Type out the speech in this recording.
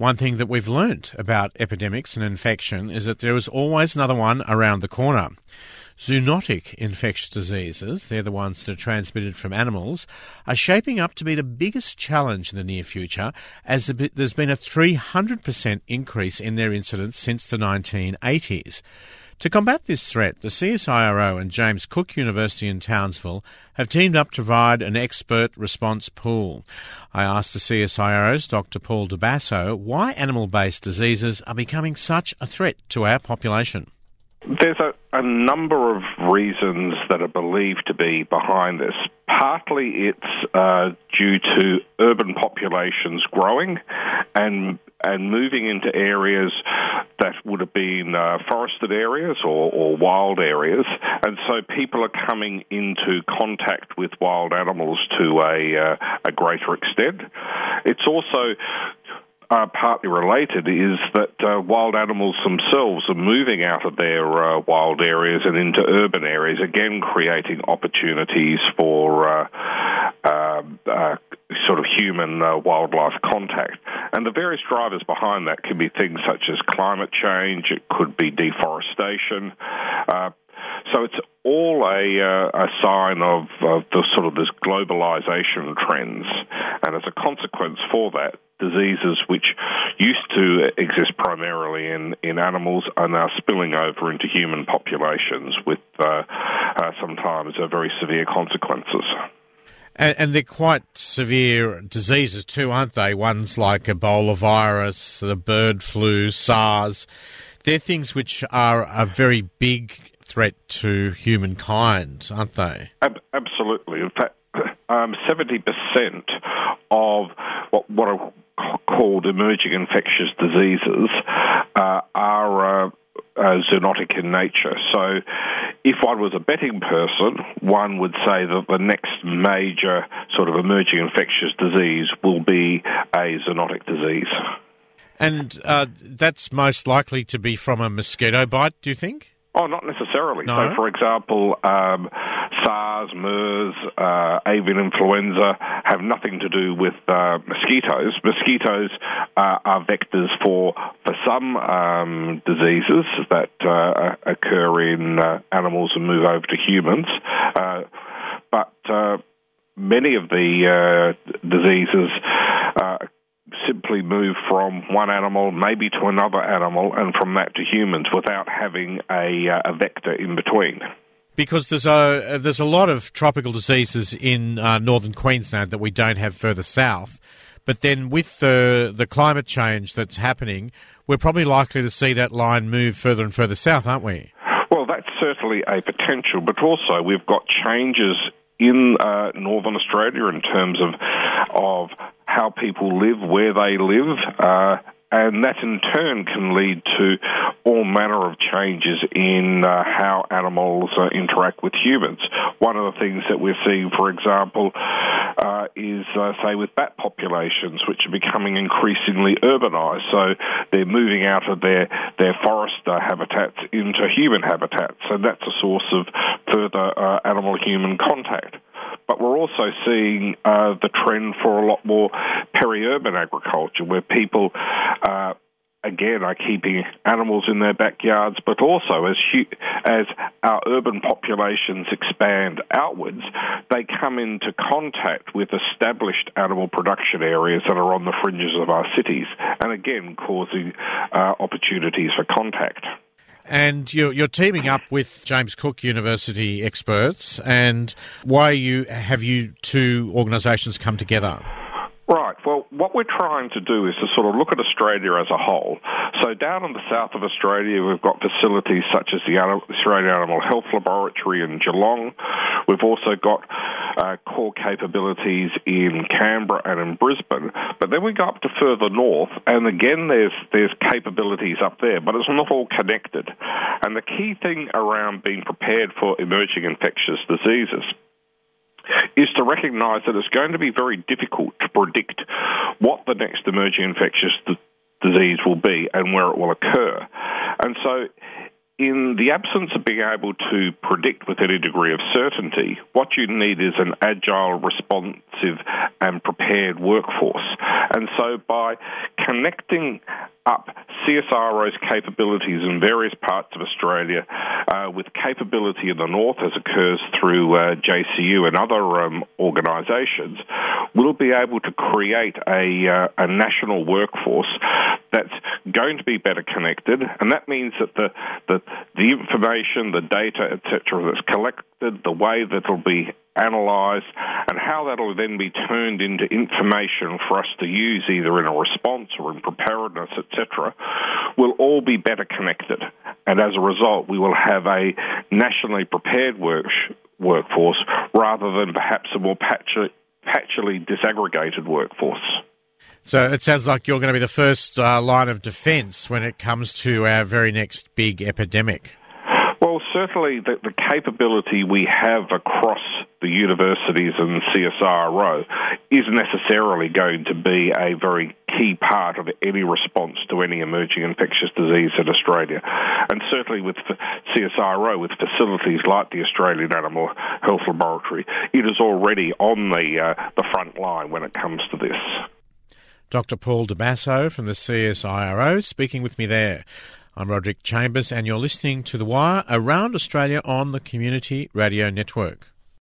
One thing that we've learnt about epidemics and infection is that there is always another one around the corner. Zoonotic infectious diseases, they're the ones that are transmitted from animals, are shaping up to be the biggest challenge in the near future, as there's been a 300% increase in their incidence since the 1980s. To combat this threat, the CSIRO and James Cook University in Townsville have teamed up to provide an expert response pool. I asked the CSIRO's Dr. Paul Di Basso why animal-based diseases are becoming such a threat to our population. There's a number of reasons that are believed to be behind this. Partly it's due to urban populations growing and moving into areas that would have been forested areas or wild areas, and so people are coming into contact with wild animals to a greater extent. It's also partly related is that wild animals themselves are moving out of their wild areas and into urban areas, again creating opportunities for sort of human-wildlife contact. And the various drivers behind that can be things such as climate change, it could be deforestation. So it's all a sign of the sort of this globalization trends, and as a consequence for that, diseases which used to exist primarily in animals are now spilling over into human populations with sometimes very severe consequences. And they're quite severe diseases too, aren't they? Ones like Ebola virus, the bird flu, SARS. They're things which are a very big threat to humankind, aren't they? Absolutely. In fact, 70% of what are called emerging infectious diseases are zoonotic in nature. So if one was a betting person, one would say that the next major sort of emerging infectious disease will be a zoonotic disease. And that's most likely to be from a mosquito bite, do you think? Oh, not necessarily. No? So, for example, SARS, MERS, avian influenza have nothing to do with mosquitoes. Mosquitoes are vectors for some diseases that occur in animals and move over to humans. But many of the diseases simply move from one animal maybe to another animal and from that to humans without having a vector in between. Because there's a lot of tropical diseases in northern Queensland that we don't have further south, but then with the climate change that's happening, we're probably likely to see that line move further and further south, aren't we? Well, that's certainly a potential, but also we've got changes in northern Australia in terms of how people live, where they live, and that in turn can lead to all manner of changes in how animals interact with humans. One of the things that we're seeing, for example, is, say, with bat populations, which are becoming increasingly urbanized. So they're moving out of their forest habitats into human habitats, and that's a source of further animal-human contact. But we're also seeing the trend for a lot more peri-urban agriculture, where people, again, are keeping animals in their backyards, but also as our urban populations expand outwards, they come into contact with established animal production areas that are on the fringes of our cities, and again, causing opportunities for contact. And you're teaming up with James Cook University experts, and why have you two organisations come together? Right. Well, what we're trying to do is to sort of look at Australia as a whole. So down in the south of Australia, we've got facilities such as the Australian Animal Health Laboratory in Geelong. We've also got core capabilities in Canberra and in Brisbane. But then we go up to further north, and again, there's capabilities up there, but it's not all connected. And the key thing around being prepared for emerging infectious diseases is to recognise that it's going to be very difficult to predict what the next emerging infectious disease will be and where it will occur. And so in the absence of being able to predict with any degree of certainty, what you need is an agile, responsive and prepared workforce. And so by connecting up CSIRO's capabilities in various parts of Australia with capability in the north, as occurs through JCU and other organisations, we'll be able to create a national workforce that's going to be better connected, and that means that the information, the data, etc., that's collected, the way that it'll be analysed, and how that'll then be turned into information for us to use either in a response or in preparedness, etc., will all be better connected. And as a result, we will have a nationally prepared workforce rather than perhaps a more patchily disaggregated workforce. So it sounds like you're going to be the first line of defence when it comes to our very next big epidemic. Well, certainly the capability we have across the universities and CSIRO is necessarily going to be a very key part of any response to any emerging infectious disease in Australia. And certainly with CSIRO, with facilities like the Australian Animal Health Laboratory, it is already on the front line when it comes to this. Dr. Paul Di Basso from the CSIRO speaking with me there. I'm Roderick Chambers and you're listening to The Wire around Australia on the Community Radio Network.